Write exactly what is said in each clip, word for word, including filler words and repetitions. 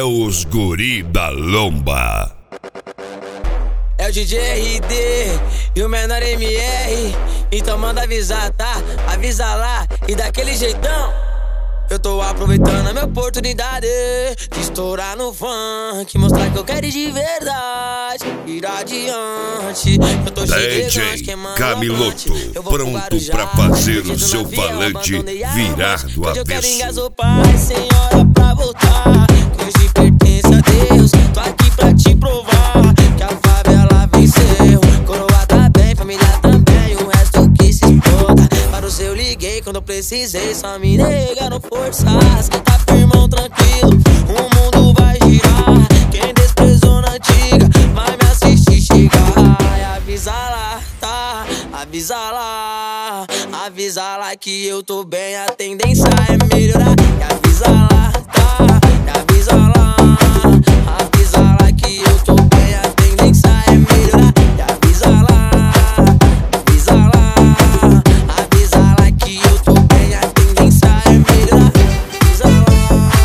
os guri da lomba. É o D J R D e o menor M R. Então manda avisar, tá? Avisa lá e daquele jeitão. Eu tô aproveitando a minha oportunidade de estourar no funk, mostrar que eu quero ir de verdade, ir adiante. Eu tô D J Camiloto, pronto pra fazer o seu falante virar do avesso. Eu quero engasopar, senhora, pra voltar, que hoje pertence a Deus. Tô aqui pra te provar que a favela venceu. Coroa tá bem, família também, o resto que se exploda. Para o seu liguei quando eu precisei, só me negaram forças. Tá firmão, tranquilo, o mundo vai girar. Quem desprezou na antiga vai me assistir chegar. E avisa lá, tá? Avisa lá, avisa lá que eu tô bem, a tendência é melhorar. E avisa lá, tá? E avisa lá, avisa lá que eu tô bem, a tendência é melhorar. E avisa lá, avisa lá, avisa lá que eu tô bem, a tendência é melhorar. Avisa lá.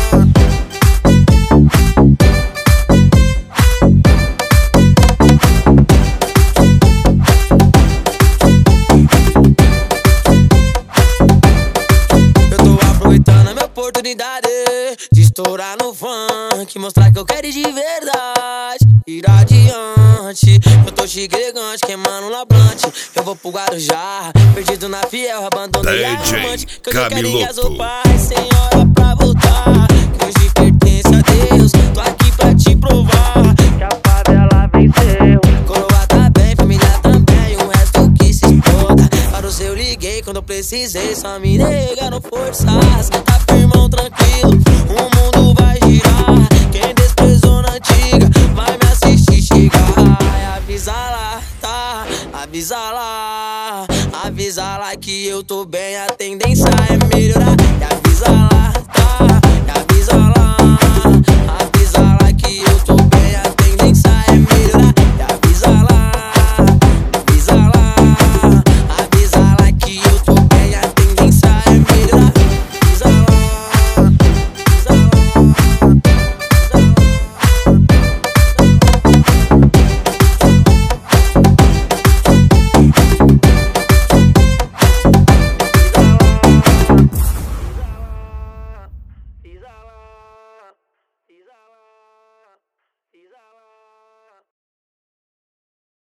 Eu tô aproveitando a minha oportunidade de estourar no funk, mostrar que eu quero ir de verdade, ir adiante. Eu tô chique elegante, queimando labrante. Eu vou pro Guarujá, perdido na fiel, abandonei a amante. Que eu quero engasopar, senhora, pra voltar, que hoje pertence a Deus. Tô aqui pra te provar que a favela venceu. Coroa tá bem, família também, o resto que se exploda. Para o seu liguei quando eu precisei, só me negaram forças. Tá firmão, tranquilo, o mundo vai girar. Quem desprezou na antiga vai me assistir chegar. E avisa lá, tá? Avisa lá, avisa lá que eu tô bem, a